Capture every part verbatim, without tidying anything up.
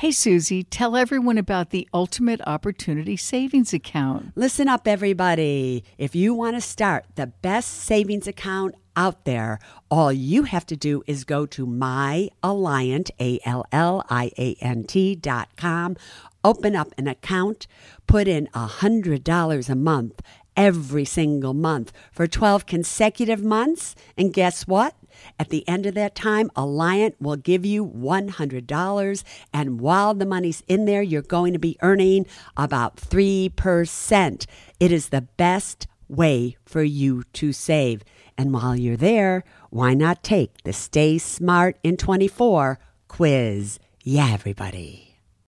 Hey, Susie, tell everyone about the Ultimate Opportunity Savings Account. Listen up, everybody. If you want to start the best savings account out there, all you have to do is go to myalliant, A L L I A N T dot com, open up an account, put in one hundred dollars a month every single month for twelve consecutive months, and guess what? At the end of that time, Alliant will give you one hundred dollars, and while the money's in there, you're going to be earning about three percent. It is the best way for you to save. And while you're there, why not take the Stay Smart in twenty-four quiz? Yeah, everybody.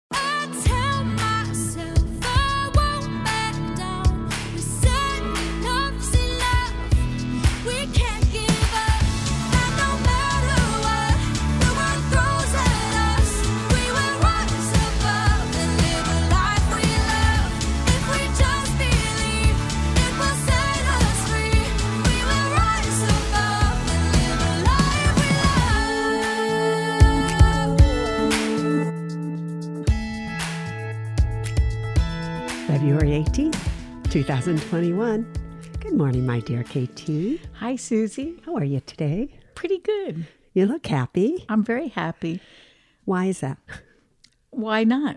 February eighteenth, twenty twenty-one. Good morning, my dear K T. Hi, Susie. How are you today? Pretty good. You look happy. I'm very happy. Why is that? Why not?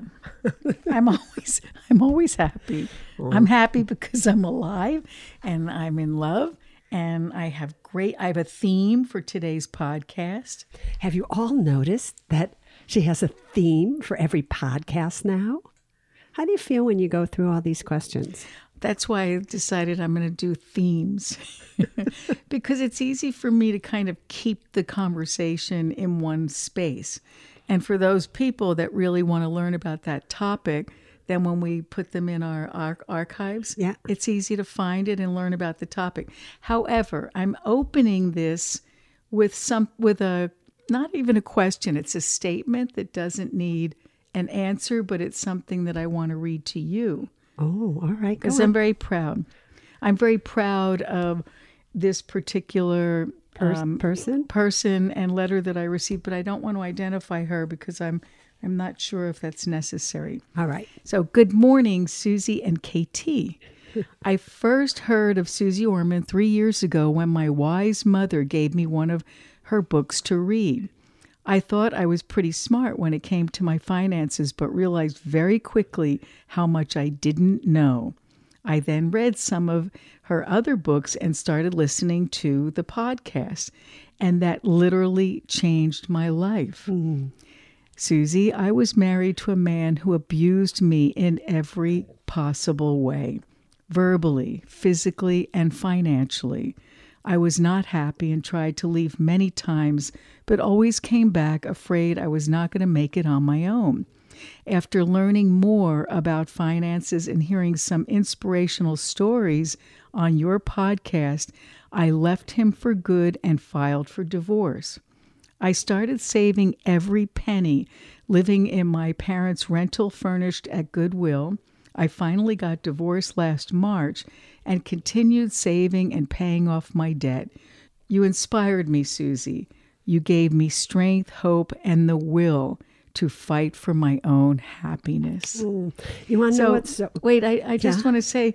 I'm always I'm always happy. Oh. I'm happy because I'm alive and I'm in love and I have great I have a theme for today's podcast. Have you all noticed that she has a theme for every podcast now? How do you feel when you go through all these questions? That's why I decided I'm going to do themes because it's easy for me to kind of keep the conversation in one space. And for those people that really want to learn about that topic, then when we put them in our, our archives, yeah. it's easy to find it and learn about the topic. However, I'm opening this with some with a not even a question. It's a statement that doesn't need an answer, but it's something that I want to read to you. Oh, all right. Because I'm very proud. I'm very proud of this particular per- um, person person and letter that I received, but I don't want to identify her because I'm I'm not sure if that's necessary. All right. So, good morning, Susie and K T. I first heard of Susie Orman three years ago when my wise mother gave me one of her books to read. I thought I was pretty smart when it came to my finances, but realized very quickly how much I didn't know. I then read some of her other books and started listening to the podcast, and that literally changed my life. Mm. Susie, I was married to a man who abused me in every possible way, verbally, physically, and financially. I was not happy and tried to leave many times, but always came back afraid I was not going to make it on my own. After learning more about finances and hearing some inspirational stories on your podcast, I left him for good and filed for divorce. I started saving every penny, living in my parents' rental furnished at Goodwill. I finally got divorced last March and continued saving and paying off my debt. You inspired me, Susie. You gave me strength, hope, and the will to fight for my own happiness. Mm. You want to so, know what's... So, wait, I, I just yeah? want to say,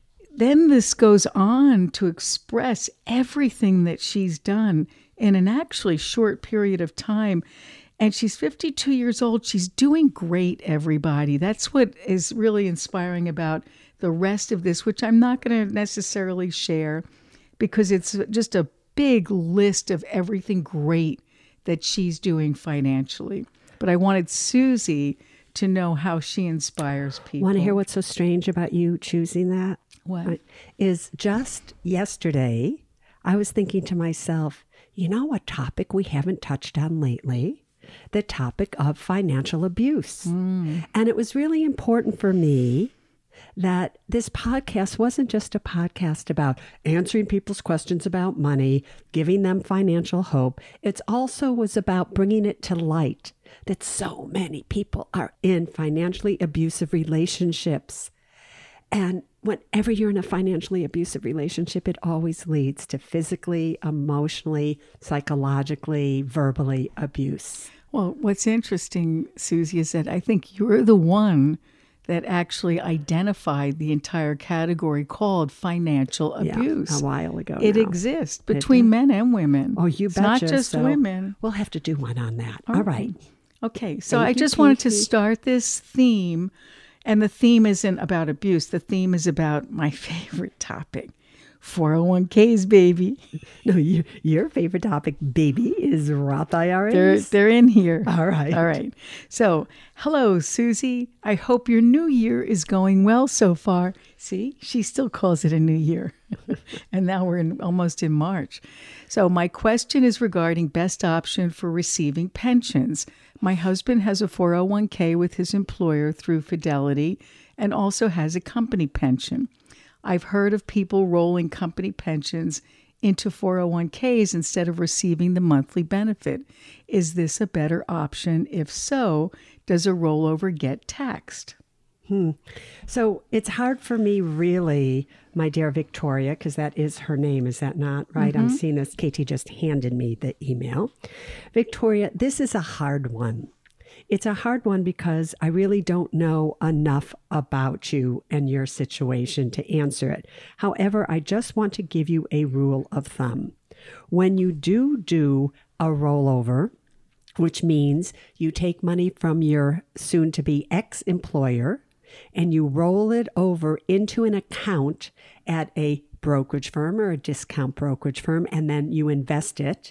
then this goes on to express everything that she's done in an actually short period of time. And she's fifty-two years old. She's doing great, everybody. That's what is really inspiring about the rest of this, which I'm not going to necessarily share because it's just a big list of everything great that she's doing financially. But I wanted Susie to know how she inspires people. Want to hear what's so strange about you choosing that? What? Is just yesterday, I was thinking to myself, you know what topic we haven't touched on lately? The topic of financial abuse. Mm. And it was really important for me that this podcast wasn't just a podcast about answering people's questions about money, giving them financial hope. It also was about bringing it to light that so many people are in financially abusive relationships. And whenever you're in a financially abusive relationship, it always leads to physically, emotionally, psychologically, verbally abuse. Well, what's interesting, Susie, is that I think you're the one that actually identified the entire category called financial abuse. Yeah, a while ago It now. exists between It men and women. Oh, you it's betcha. not just so women. We'll have to do one on that. All, All right. right. Okay, so Thank I you, just wanted to Katie. start this theme, and the theme isn't about abuse. The theme is about my favorite topic, four oh one k's, baby. No, you, your favorite topic, baby, is Roth I R As. They're, they're in here. All right. All right. So, hello, Susie. I hope your new year is going well so far. See, she still calls it a new year. And now we're in, almost in March. So, my question is regarding best option for receiving pensions. My husband has a four oh one k with his employer through Fidelity and also has a company pension. I've heard of people rolling company pensions into four oh one k's instead of receiving the monthly benefit. Is this a better option? If so, does a rollover get taxed? Hmm. So it's hard for me, really, my dear Victoria, because that is her name. Is that not right? Mm-hmm. I'm seeing this. Katie just handed me the email. Victoria, this is a hard one. It's a hard one because I really don't know enough about you and your situation to answer it. However, I just want to give you a rule of thumb. When you do do a rollover, which means you take money from your soon-to-be ex-employer and you roll it over into an account at a brokerage firm or a discount brokerage firm, and then you invest it,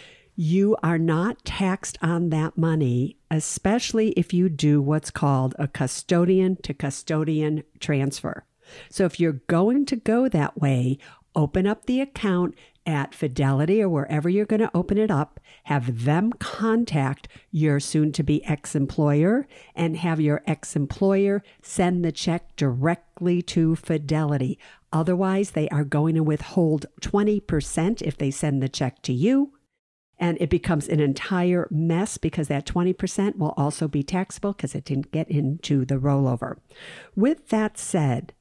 you are not taxed on that money, especially if you do what's called a custodian to custodian transfer. So if you're going to go that way, open up the account at Fidelity or wherever you're going to open it up, have them contact your soon-to-be ex-employer and have your ex-employer send the check directly to Fidelity. Otherwise, they are going to withhold twenty percent if they send the check to you. And it becomes an entire mess because that twenty percent will also be taxable because it didn't get into the rollover. With that said,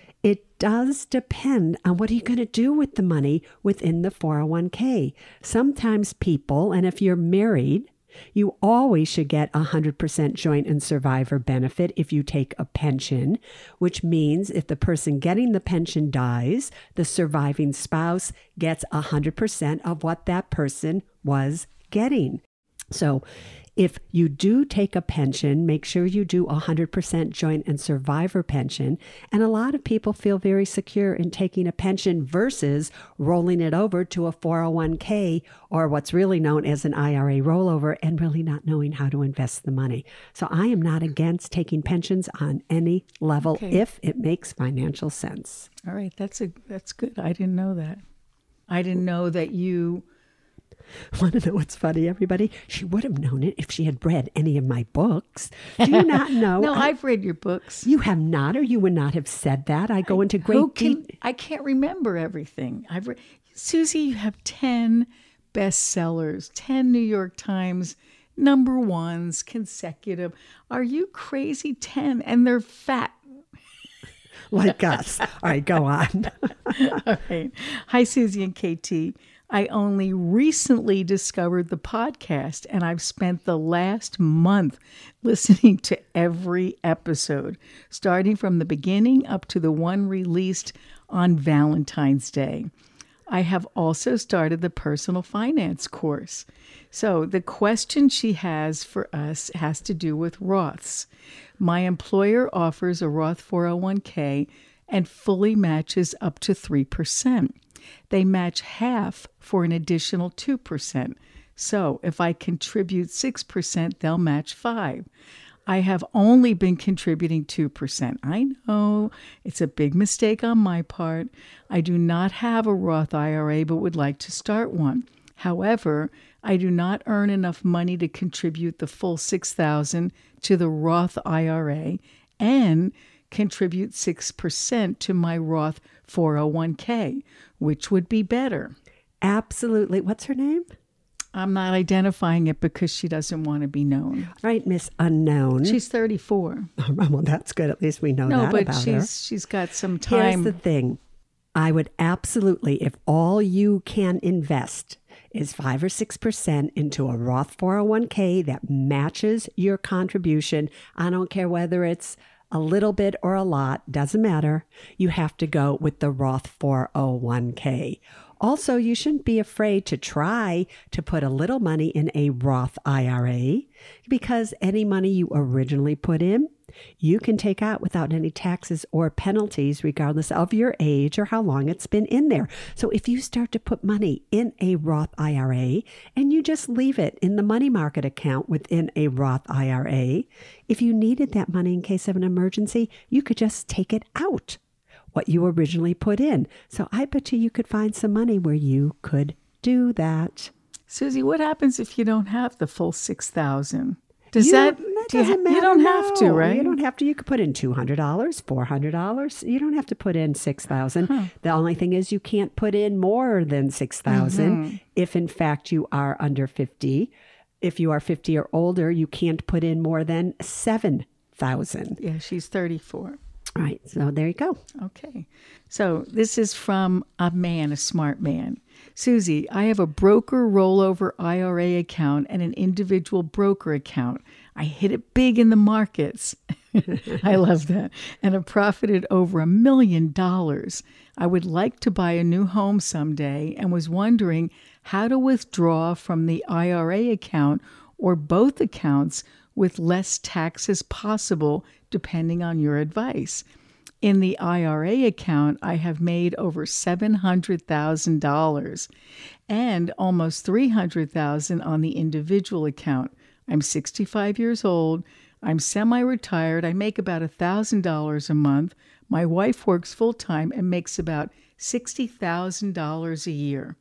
it does depend on what are you going to do with the money within the four oh one k. Sometimes people, and if you're married, you always should get one hundred percent joint and survivor benefit if you take a pension, which means if the person getting the pension dies, the surviving spouse gets one hundred percent of what that person was getting. So if you do take a pension, make sure you do one hundred percent joint and survivor pension. And a lot of people feel very secure in taking a pension versus rolling it over to a four oh one k or what's really known as an I R A rollover and really not knowing how to invest the money. So I am not against taking pensions on any level Okay. if it makes financial sense. All right, that's a that's good. I didn't know that. I didn't know that you Want to know what's funny, everybody? She would have known it if she had read any of my books. Do you not know? No, I- I've read your books. You have not, or you would not have said that. I go into Who great can, deep. I can't remember everything. I've re- Susie, you have ten bestsellers, ten New York Times number ones consecutive. Are you crazy? ten, and they're fat. Like us. All right, go on. All right. Hi, Susie and K T. I only recently discovered the podcast, and I've spent the last month listening to every episode, starting from the beginning up to the one released on Valentine's Day. I have also started the personal finance course. So the question she has for us has to do with Roths. My employer offers a Roth four oh one k and fully matches up to three percent. They match half for an additional two percent. So if I contribute six percent, they'll match five. I have only been contributing two percent. I know it's a big mistake on my part. I do not have a Roth I R A, but would like to start one. However, I do not earn enough money to contribute the full six thousand dollars to the Roth I R A and contribute six percent to my Roth four oh one k, which would be better. Absolutely. What's her name? I'm not identifying it because she doesn't want to be known. Right, Miss Unknown. She's thirty-four. Well, that's good. At least we know No, that but about she's her. she's got some Here's time. the thing. I would absolutely, if all you can invest is five or six percent into a Roth four oh one k that matches your contribution. I don't care whether it's a little bit or a lot, doesn't matter. You have to go with the Roth four oh one k. Also, you shouldn't be afraid to try to put a little money in a Roth I R A, because any money you originally put in, you can take out without any taxes or penalties, regardless of your age or how long it's been in there. So if you start to put money in a Roth I R A and you just leave it in the money market account within a Roth I R A, if you needed that money in case of an emergency, you could just take it out, what you originally put in. So I bet you you could find some money where you could do that. Susie, what happens if you don't have the full six thousand? Does you, that, that do you, doesn't matter? You don't no. have to, right? You don't have to. You could put in two hundred dollars, four hundred dollars. You don't have to put in six thousand dollars. Huh. The only thing is you can't put in more than six thousand dollars mm-hmm. if, in fact, you are under fifty. If you are fifty or older, you can't put in more than seven thousand dollars. Yeah, she's thirty-four. All right, so there you go. Okay. So this is from a man, a smart man. Susie, I have a broker rollover I R A account and an individual broker account. I hit it big in the markets. I love that. And have profited over a million dollars. I would like to buy a new home someday and was wondering how to withdraw from the I R A account or both accounts with less tax as possible, depending on your advice. In the I R A account, I have made over seven hundred thousand dollars and almost three hundred thousand dollars on the individual account. I'm sixty-five years old. I'm semi-retired. I make about one thousand dollars a month. My wife works full-time and makes about sixty thousand dollars a year.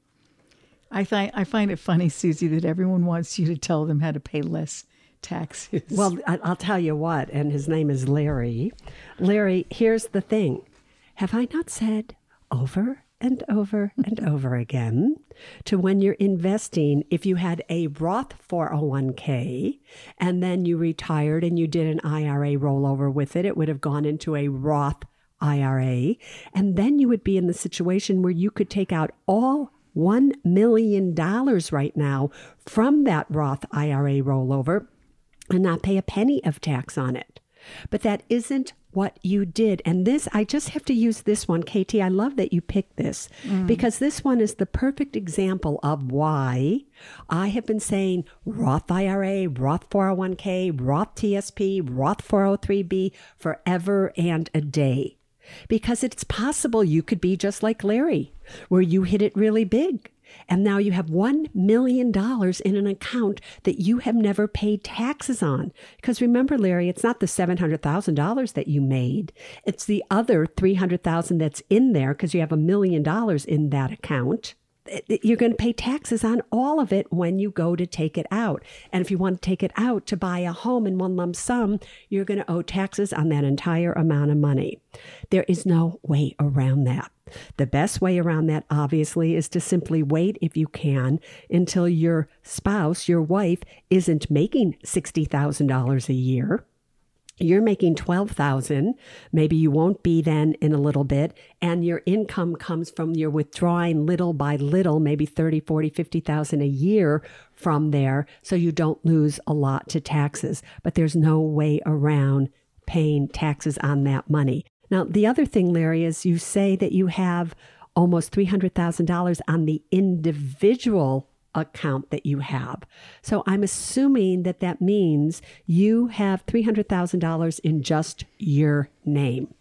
I, th- I find it funny, Susie, that everyone wants you to tell them how to pay less taxes. Well, I'll tell you what, and his name is Larry. Larry, here's the thing. Have I not said over and over and over again to when you're investing, if you had a Roth four oh one k and then you retired and you did an I R A rollover with it, it would have gone into a Roth I R A. And then you would be in the situation where you could take out all one million dollars right now from that Roth I R A rollover and not pay a penny of tax on it. But that isn't what you did. And this, I just have to use this one, Katie. I love that you picked this mm. because this one is the perfect example of why I have been saying Roth I R A, Roth four oh one k, Roth T S P, Roth four oh three b forever and a day. Because it's possible you could be just like Larry, where you hit it really big. And now you have one million dollars in an account that you have never paid taxes on. Because remember, Larry, it's not the seven hundred thousand dollars that you made. It's the other three hundred thousand dollars that's in there because you have a million dollars in that account. You're going to pay taxes on all of it when you go to take it out. And if you want to take it out to buy a home in one lump sum, you're going to owe taxes on that entire amount of money. There is no way around that. The best way around that, obviously, is to simply wait, if you can, until your spouse, your wife, isn't making sixty thousand dollars a year. You're making twelve thousand dollars. Maybe you won't be then in a little bit. And your income comes from your withdrawing little by little, maybe thirty, forty, fifty thousand a year from there. So you don't lose a lot to taxes. But there's no way around paying taxes on that money. Now, the other thing, Larry, is you say that you have almost three hundred thousand dollars on the individual account that you have. So I'm assuming that that means you have three hundred thousand dollars in just your name.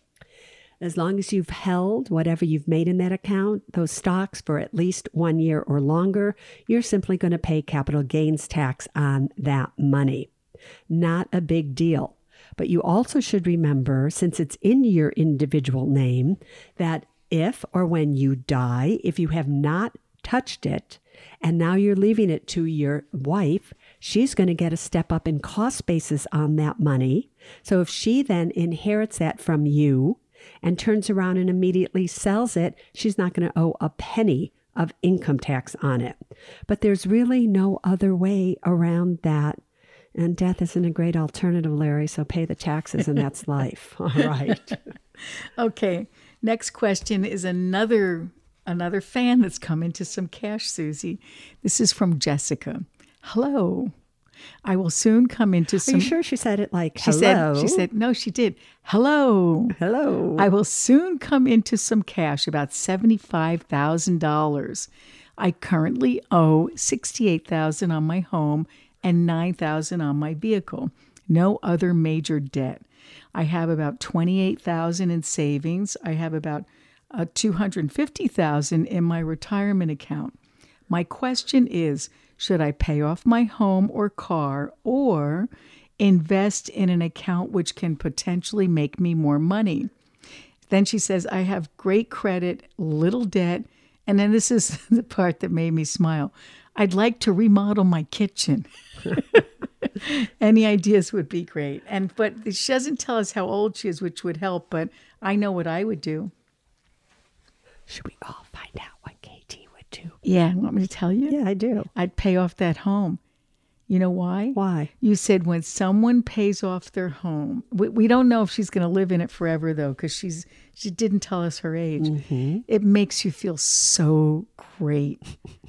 As long as you've held whatever you've made in that account, those stocks for at least one year or longer, you're simply going to pay capital gains tax on that money. Not a big deal. But you also should remember, since it's in your individual name, that if or when you die, if you have not touched it, and now you're leaving it to your wife, she's going to get a step up in cost basis on that money. So if she then inherits that from you and turns around and immediately sells it, she's not going to owe a penny of income tax on it. But there's really no other way around that. And death isn't a great alternative, Larry, so pay the taxes and that's life. All right. Okay. Next question is another another fan that's come into some cash, Susie. This is from Jessica. Hello. I will soon come into some... Are you sure she said it like, she hello? Said, she said, no, she did. Hello. Hello. I will soon come into some cash, about seventy-five thousand dollars. I currently owe sixty-eight thousand dollars on my home and nine thousand dollars on my vehicle. No other major debt. I have about twenty-eight thousand dollars in savings. I have about uh, two hundred fifty thousand dollars in my retirement account. My question is, should I pay off my home or car or invest in an account which can potentially make me more money? Then she says, I have great credit, little debt. And then this is the part that made me smile. I'd like to remodel my kitchen. Any ideas would be great. And but she doesn't tell us how old she is, which would help. But I know what I would do. Should we all find out what Katie would do? Yeah, want me to tell you? Yeah, I do. I'd pay off that home. You know why? Why? You said when someone pays off their home, we, we don't know if she's going to live in it forever, though, because she's she didn't tell us her age. Mm-hmm. It makes you feel so great,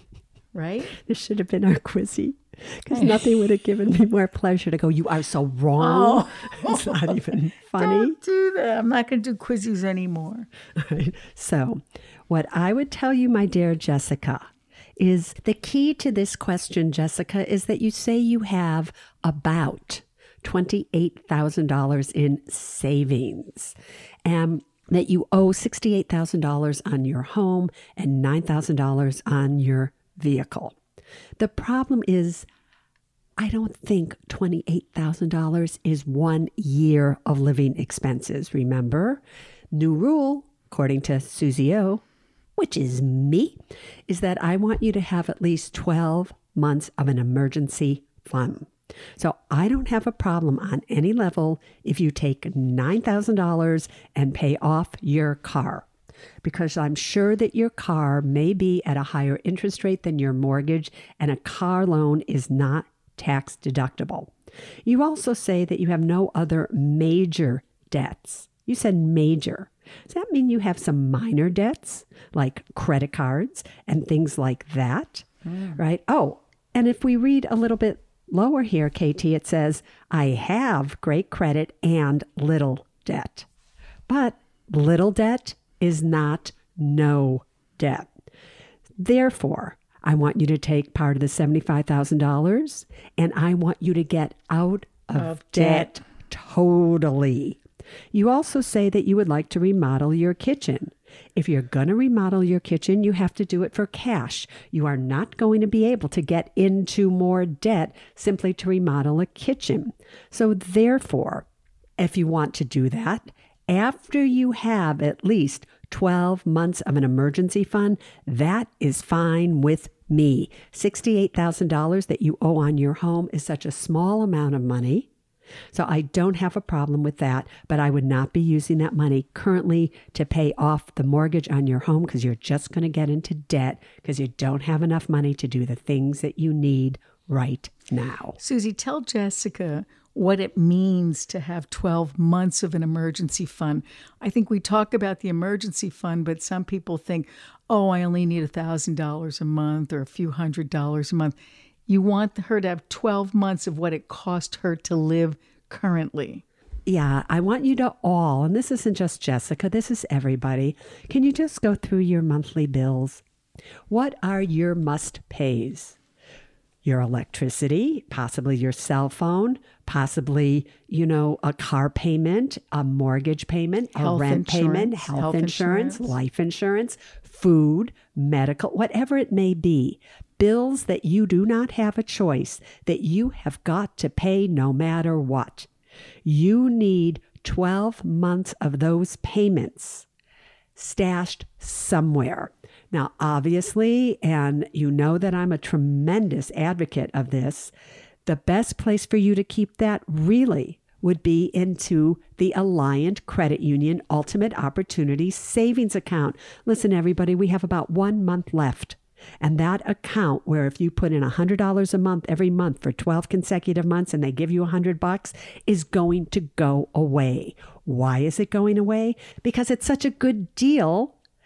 right? This should have been our quizzy, because nothing would have given me more pleasure to go, you are so wrong. Oh. It's not even funny. Don't do that. I'm not going to do quizzies anymore. Right. So what I would tell you, my dear Jessica, is the key to this question, Jessica, is that you say you have about twenty-eight thousand dollars in savings and that you owe sixty-eight thousand dollars on your home and nine thousand dollars on your vehicle. The problem is, I don't think twenty-eight thousand dollars is one year of living expenses. Remember, new rule, according to Susie O, which is me, is that I want you to have at least twelve months of an emergency fund. So I don't have a problem on any level if you take nine thousand dollars and pay off your car, because I'm sure that your car may be at a higher interest rate than your mortgage, and a car loan is not tax deductible. You also say that you have no other major debts. You said major. Does that mean you have some minor debts like credit cards and things like that? Mm. Right? Oh, and if we read a little bit lower here, Katie, it says, I have great credit and little debt. But little debt is not no debt. Therefore, I want you to take part of the seventy-five thousand dollars and I want you to get out of, of debt. debt totally. You also say that you would like to remodel your kitchen. If you're going to remodel your kitchen, you have to do it for cash. You are not going to be able to get into more debt simply to remodel a kitchen. So therefore, if you want to do that, after you have at least twelve months of an emergency fund, that is fine with me. sixty-eight thousand dollars that you owe on your home is such a small amount of money. So I don't have a problem with that, but I would not be using that money currently to pay off the mortgage on your home, because you're just going to get into debt because you don't have enough money to do the things that you need right now. Susie, tell Jessica what it means to have twelve months of an emergency fund. I think we talk about the emergency fund, but some people think, oh, I only need one thousand dollars a month or a few hundred dollars a month. You want her to have twelve months of what it cost her to live currently. Yeah, I want you to all, and this isn't just Jessica, this is everybody. Can you just go through your monthly bills? What are your must pays? Your electricity, possibly your cell phone, possibly, you know, a car payment, a mortgage payment, health a rent insurance, payment, health, health insurance, insurance, life insurance, food, medical, whatever it may be. Bills that you do not have a choice, that you have got to pay no matter what. You need twelve months of those payments stashed somewhere. Now, obviously, and you know that I'm a tremendous advocate of this, the best place for you to keep that really would be into the Alliant Credit Union Ultimate Opportunity Savings Account. Listen, everybody, we have about one month left. And that account, where if you put in one hundred dollars a month every month for twelve consecutive months and they give you one hundred bucks, is going to go away. Why is it going away? Because it's such a good deal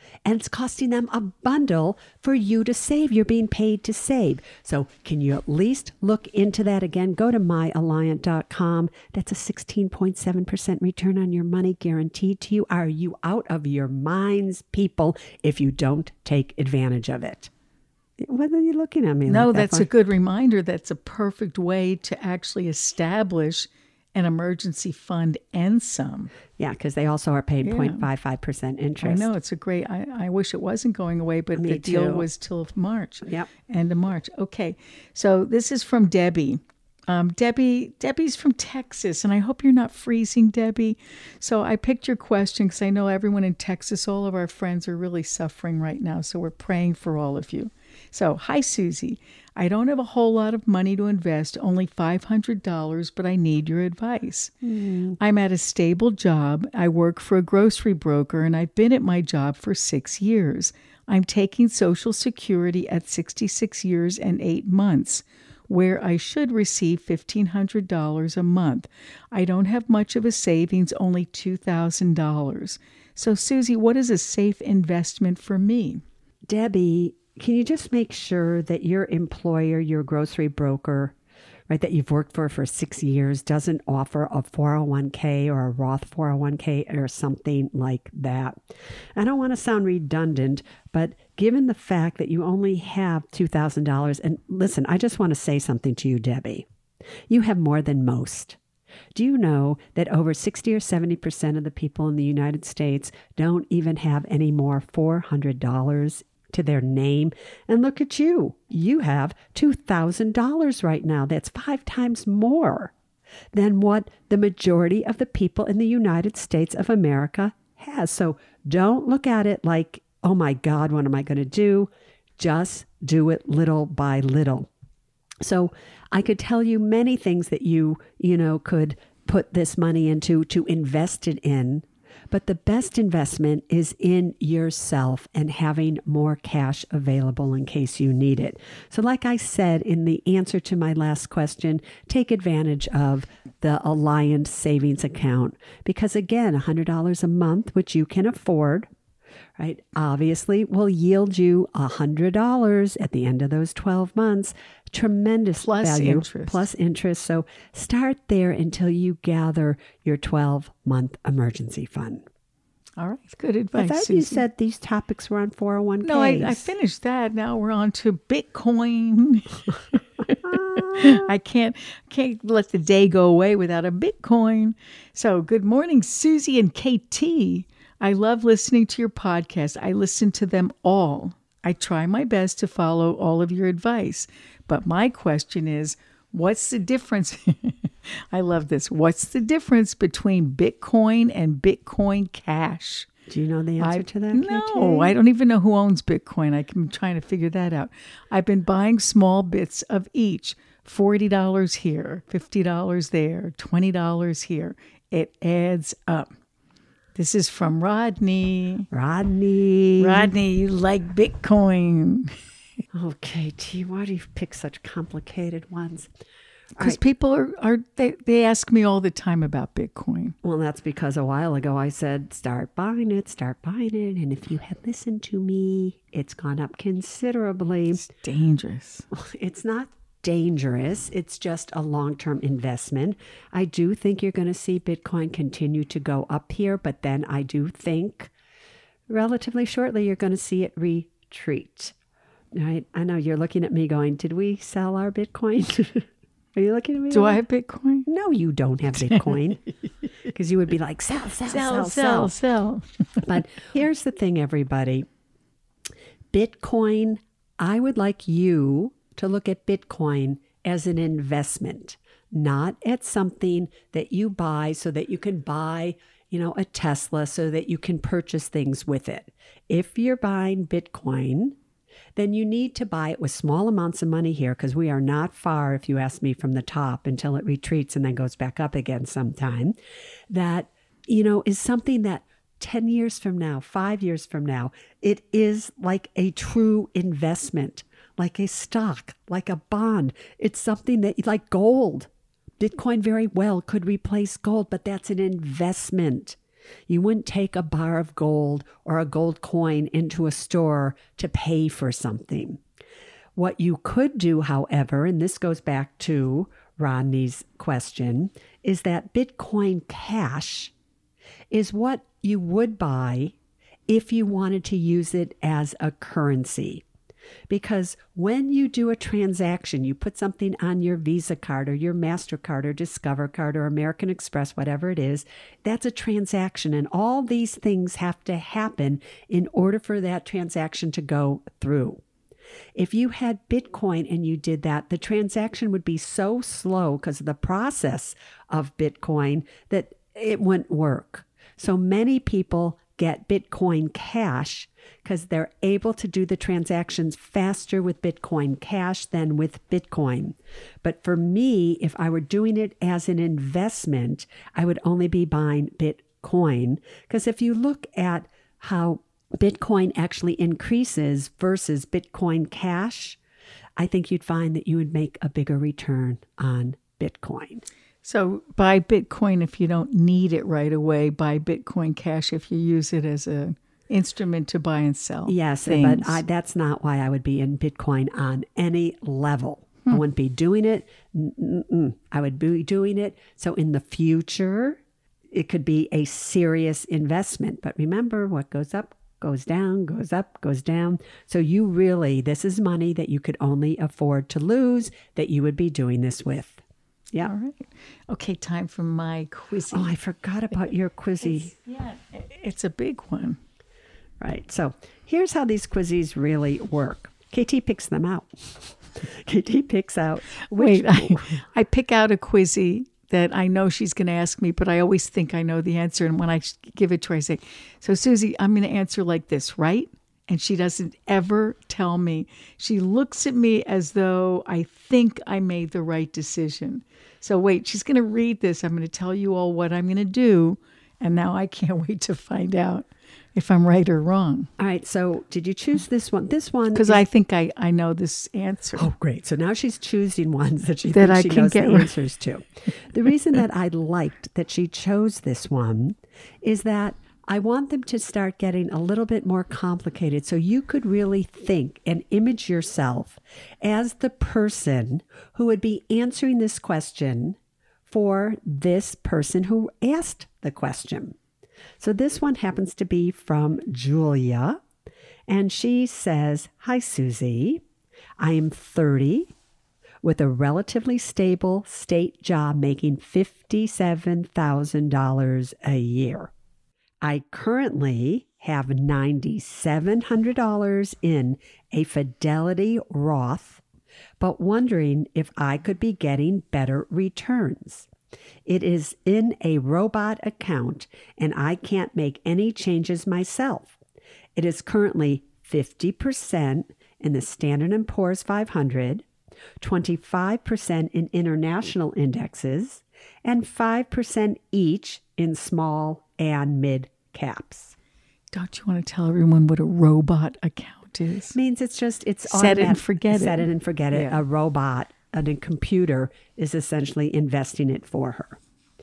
and it's costing them a bundle for you to save. You're being paid to save. So can you at least look into that? Again, go to my alliant dot com. That's a sixteen point seven percent return on your money guaranteed to you. Are you out of your minds, people, if you don't take advantage of it? What are you looking at me No, like that that's for? a good reminder. That's a perfect way to actually establish an emergency fund and some. Yeah, because they also are paid Yeah. zero point five five percent interest. I know, it's a great, I, I wish it wasn't going away, but Me the deal too. was till March. Yep. End of March. Okay. So this is from Debbie. Um, Debbie, Debbie's from Texas, and I hope you're not freezing, Debbie. So I picked your question because I know everyone in Texas, all of our friends are really suffering right now. So we're praying for all of you. So, hi, Susie. I don't have a whole lot of money to invest, only five hundred dollars, but I need your advice. Mm. I'm at a stable job. I work for a grocery broker, and I've been at my job for six years. I'm taking Social Security at sixty-six years and eight months, where I should receive fifteen hundred dollars a month. I don't have much of a savings, only two thousand dollars. So, Susie, what is a safe investment for me? Debbie, can you just make sure that your employer, your grocery broker, right, that you've worked for for six years doesn't offer a four oh one k or a Roth four oh one k or something like that? I don't want to sound redundant, but given the fact that you only have two thousand dollars, and listen, I just want to say something to you, Debbie. You have more than most. Do you know that over sixty or seventy percent of the people in the United States don't even have any more four hundred dollars to their name? And look at you. You have two thousand dollars right now. That's five times more than what the majority of the people in the United States of America has. So don't look at it like, oh my God, what am I going to do? Just do it little by little. So I could tell you many things that you, you know, could put this money into to invest it in. But the best investment is in yourself and having more cash available in case you need it. So like I said in the answer to my last question, take advantage of the Alliant savings account because, again, one hundred dollars a month, which you can afford, right, obviously will yield you one hundred dollars at the end of those twelve months. Tremendous Plus value. interest. Plus interest. So start there until you gather your twelve-month emergency fund. All right. Good advice, I thought Susie. you said these topics were on four oh one k. No, I, I finished that. Now we're on to Bitcoin. I can't can't let the day go away without a Bitcoin. So good morning, Susie and K T. I love listening to your podcast. I listen to them all. I try my best to follow all of your advice. But my question is, what's the difference? I love this. What's the difference between Bitcoin and Bitcoin Cash? Do you know the answer I, to that, No, K T? I don't even know who owns Bitcoin. I'm trying to figure that out. I've been buying small bits of each. forty dollars here, fifty dollars there, twenty dollars here. It adds up. This is from Rodney. Rodney. Rodney, you like Bitcoin. Oh, K T, why do you pick such complicated ones? Because right. people are, are they, they ask me all the time about Bitcoin. Well, that's because a while ago I said, start buying it, start buying it. And if you had listened to me, it's gone up considerably. It's dangerous. It's not dangerous. It's just a long-term investment. I do think you're going to see Bitcoin continue to go up here, but then I do think relatively shortly you're going to see it retreat. Right? I know you're looking at me going, did we sell our Bitcoin? Are you looking at me? Do going, I have Bitcoin? No, you don't have Bitcoin. Because you would be like, sell, sell, sell, Sell, sell, sell. sell. But here's the thing, everybody. Bitcoin, I would like you to look at Bitcoin as an investment, not at something that you buy so that you can buy, you know, a Tesla so that you can purchase things with it. If you're buying Bitcoin, then you need to buy it with small amounts of money here because we are not far, if you ask me, from the top until it retreats and then goes back up again sometime. That, you know, is something that ten years from now, five years from now, it is like a true investment, like a stock, like a bond. It's something that, like gold. Bitcoin very well could replace gold, but that's an investment. You wouldn't take a bar of gold or a gold coin into a store to pay for something. What you could do, however, and this goes back to Rodney's question, is that Bitcoin Cash is what you would buy if you wanted to use it as a currency. Because when you do a transaction, you put something on your Visa card or your MasterCard or Discover card or American Express, whatever it is, that's a transaction. And all these things have to happen in order for that transaction to go through. If you had Bitcoin and you did that, the transaction would be so slow because of the process of Bitcoin that it wouldn't work. So many people get Bitcoin Cash because they're able to do the transactions faster with Bitcoin Cash than with Bitcoin. But for me, if I were doing it as an investment, I would only be buying Bitcoin. Because if you look at how Bitcoin actually increases versus Bitcoin Cash, I think you'd find that you would make a bigger return on Bitcoin. So buy Bitcoin if you don't need it right away. Buy Bitcoin Cash if you use it as an instrument to buy and sell. Yes, things. but I, that's not why I would be in Bitcoin on any level. Hmm. I wouldn't be doing it. Mm-mm. I would be doing it. So in the future, it could be a serious investment. But remember, what goes up goes down, goes up, goes down. So you really, this is money that you could only afford to lose that you would be doing this with. Yeah. All right. Okay, time for my quizzy. Oh, I forgot about your quizzy. It's, yeah, it's a big one. Right. So here's how these quizzies really work. K T picks them out. K T picks out. Which... Wait, I, I pick out a quizzy that I know she's going to ask me, but I always think I know the answer. And when I give it to her, I say, so Susie, I'm going to answer like this, right? And she doesn't ever tell me. She looks at me as though I think I made the right decision. So wait, she's going to read this. I'm going to tell you all what I'm going to do. And now I can't wait to find out if I'm right or wrong. All right. So did you choose this one? This one. Because is... I think I, I know this answer. Oh, great. So now she's choosing ones that she that thinks I she can knows get the right. answers to. The reason that I liked that she chose this one is that I want them to start getting a little bit more complicated so you could really think and image yourself as the person who would be answering this question for this person who asked the question. So this one happens to be from Julia, and she says, "Hi, Susie. I am thirty with a relatively stable state job making fifty-seven thousand dollars a year. I currently have nine thousand seven hundred dollars in a Fidelity Roth, but wondering if I could be getting better returns. It is in a robot account, and I can't make any changes myself. It is currently fifty percent in the Standard and Poor's five hundred, twenty-five percent in international indexes, and five percent each in small and mid caps." Don't you want to tell everyone what a robot account is? Means it's just, it's set it and forget set it. Set it and forget it. Yeah. A robot, and a computer is essentially investing it for her.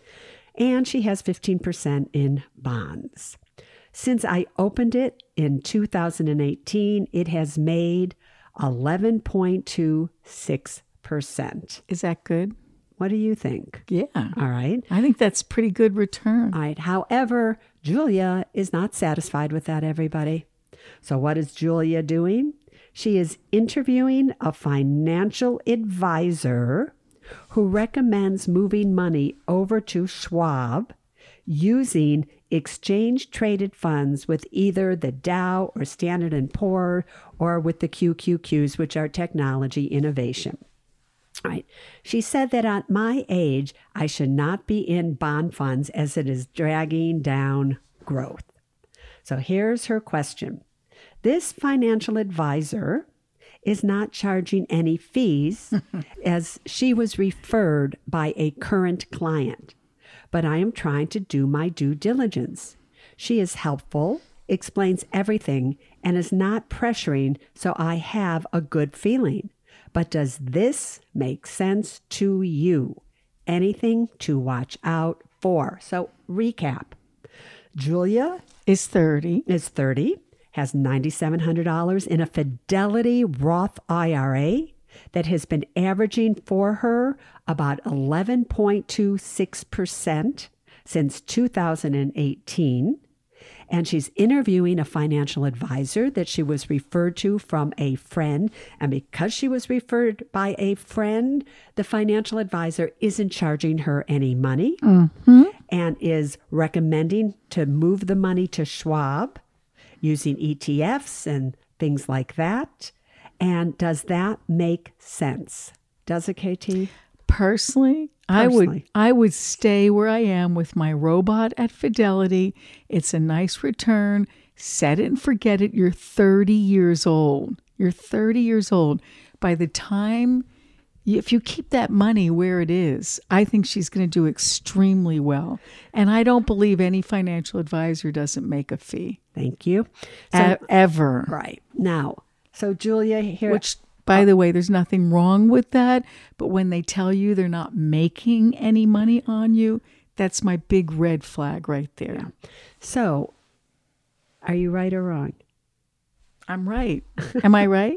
And she has fifteen percent in bonds. Since I opened it in two thousand eighteen, it has made eleven point two six percent. Is that good? What do you think? Yeah. All right. I think that's pretty good return. All right. However, Julia is not satisfied with that, everybody. So what is Julia doing? She is interviewing a financial advisor who recommends moving money over to Schwab using exchange-traded funds with either the Dow or Standard and Poor or with the Q Q Qs, which are technology innovation. All right. She said that at my age, I should not be in bond funds as it is dragging down growth. So here's her question. This financial advisor is not charging any fees as she was referred by a current client, but I am trying to do my due diligence. She is helpful, explains everything, and is not pressuring, so I have a good feeling. But does this make sense to you? Anything to watch out for? So recap. Julia Is thirty. is thirty, has nine thousand seven hundred dollars in a Fidelity Roth I R A that has been averaging for her about eleven point two six percent since two thousand eighteen. And she's interviewing a financial advisor that she was referred to from a friend. And because she was referred by a friend, the financial advisor isn't charging her any money Mm-hmm. and is recommending to move the money to Schwab using E T Fs and things like that. And does that make sense? Does it, K T? Personally, I would Personally. I would stay where I am with my robot at Fidelity. It's a nice return. Set it and forget it. You're thirty years old. You're thirty years old. By the time, if you keep that money where it is, I think she's going to do extremely well. And I don't believe any financial advisor doesn't make a fee. Thank you. So, E- ever. right. Now, so Julia, here. Which, by the way, there's nothing wrong with that. But when they tell you they're not making any money on you, that's my big red flag right there. So, are you right or wrong? I'm right. Am I right?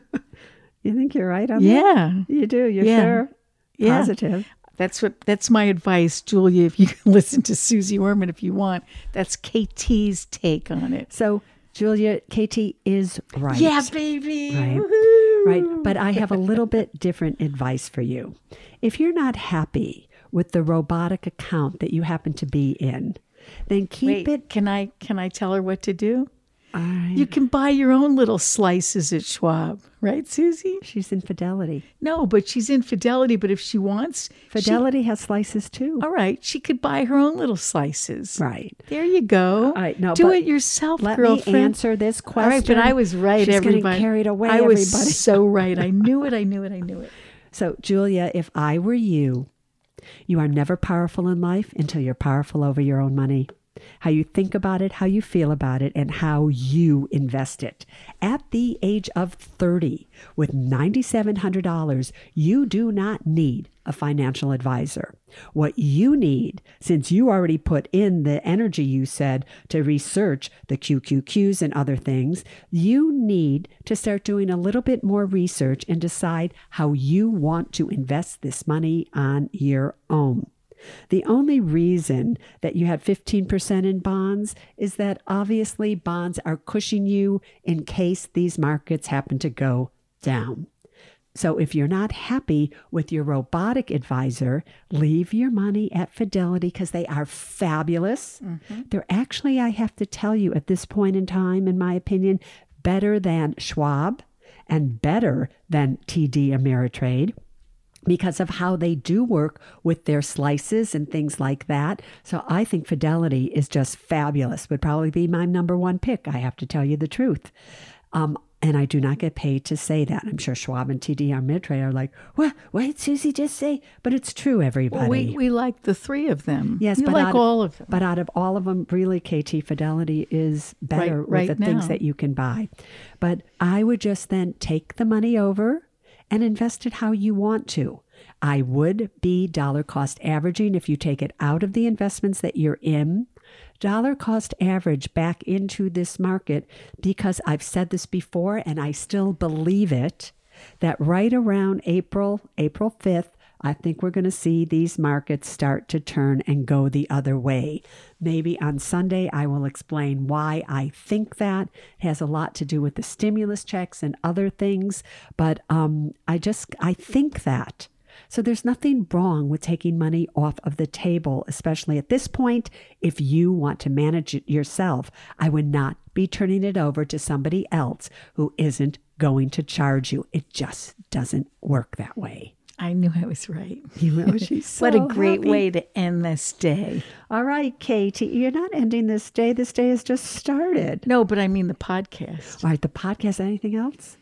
You think you're right on that? Yeah. You do. You're Yeah. sure? Yeah. Positive. That's what. That's my advice, Julia. If you can listen to Susie Orman if you want, that's K T's take on it. So, Julia, K T is right. Yeah, baby. Right. Woohoo. Right. But I have a little bit different advice for you. If you're not happy with the robotic account that you happen to be in, then keep Wait, it. can I can I tell her what to do? All right. You can buy your own little slices at Schwab, right, Susie? She's in Fidelity. No, but she's in Fidelity. But if she wants, Fidelity has slices too. she, all right, she could buy her own little slices. Right. There you go. All right, no, do but it yourself, Let girlfriend. me answer this question. All right, but I was right, She's everybody. getting carried away, I was everybody. so right. I knew it. I knew it. I knew it. So, Julia, if I were you, you are never powerful in life until you're powerful over your own money. How you think about it, how you feel about it, and how you invest it. At the age of thirty, with nine thousand seven hundred dollars, you do not need a financial advisor. What you need, since you already put in the energy you said to research the Q Q Qs and other things, you need to start doing a little bit more research and decide how you want to invest this money on your own. The only reason that you had fifteen percent in bonds is that obviously bonds are cushioning you in case these markets happen to go down. So if you're not happy with your robotic advisor, leave your money at Fidelity because they are fabulous. Mm-hmm. They're actually, I have to tell you at this point in time, in my opinion, better than Schwab and better than T D Ameritrade, because of how they do work with their slices and things like that. So I think Fidelity is just fabulous. Would probably be my number one pick, I have to tell you the truth. Um, and I do not get paid to say that. I'm sure Schwab and T D Ameritrade are like, what, what did Susie just say? But it's true, everybody. Well, we, we like the three of them. Yes, you but like out, all of them. But out of all of them, really, K T, Fidelity is better Right- right with the now. things that you can buy. But I would just then take the money over and invest it how you want to. I would be dollar cost averaging if you take it out of the investments that you're in. Dollar cost average back into this market, because I've said this before and I still believe it, that right around April, April fifth, I think we're going to see these markets start to turn and go the other way. Maybe on Sunday, I will explain why I think that. It has a lot to do with the stimulus checks and other things, but um, I just, I think that. So there's nothing wrong with taking money off of the table, especially at this point. If you want to manage it yourself, I would not be turning it over to somebody else who isn't going to charge you. It just doesn't work that way. I knew I was right. You know, she's so What a great happy. way to end this day. All right, Katie, you're not ending this day. This day has just started. No, but I mean the podcast. All right, the podcast, anything else?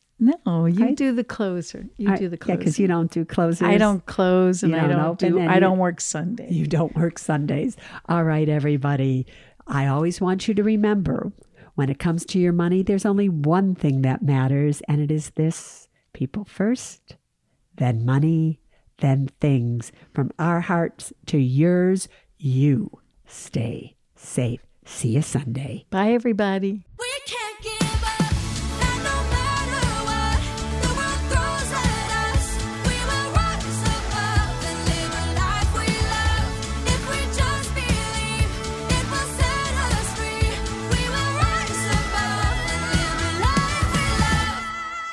No, you I- do the closer. You All right, do the Yeah, closer. because you don't do closers. I don't close and You I don't don't open do and I you- don't work Sunday. You don't work Sundays. All right, everybody. I always want you to remember, when it comes to your money, there's only one thing that matters, and it is this: people first, then money, then things. From our hearts to yours, you stay safe. See you Sunday. Bye, everybody. We can't give up, and no matter what the world throws at us, we will rise above and live a life we love. If we just believe, it will set us free. We will rise above and live a life we love.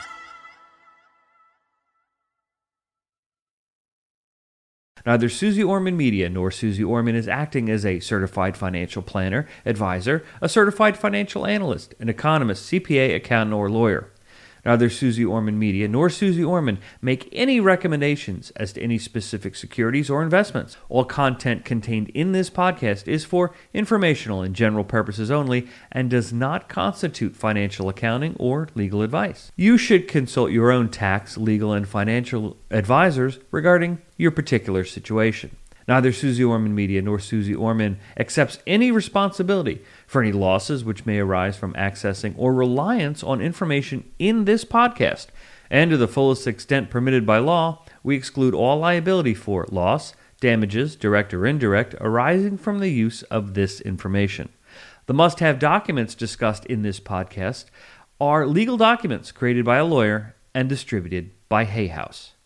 Neither Susie Orman Media nor Susie Orman is acting as a certified financial planner, advisor, a certified financial analyst, an economist, C P A, accountant, or lawyer. Neither Susie Orman Media nor Susie Orman make any recommendations as to any specific securities or investments. All content contained in this podcast is for informational and general purposes only and does not constitute financial accounting or legal advice. You should consult your own tax, legal, and financial advisors regarding your particular situation. Neither Susie Orman Media nor Susie Orman accepts any responsibility for any losses which may arise from accessing or reliance on information in this podcast. And to the fullest extent permitted by law, we exclude all liability for loss, damages, direct or indirect, arising from the use of this information. The must-have documents discussed in this podcast are legal documents created by a lawyer and distributed by Hay House.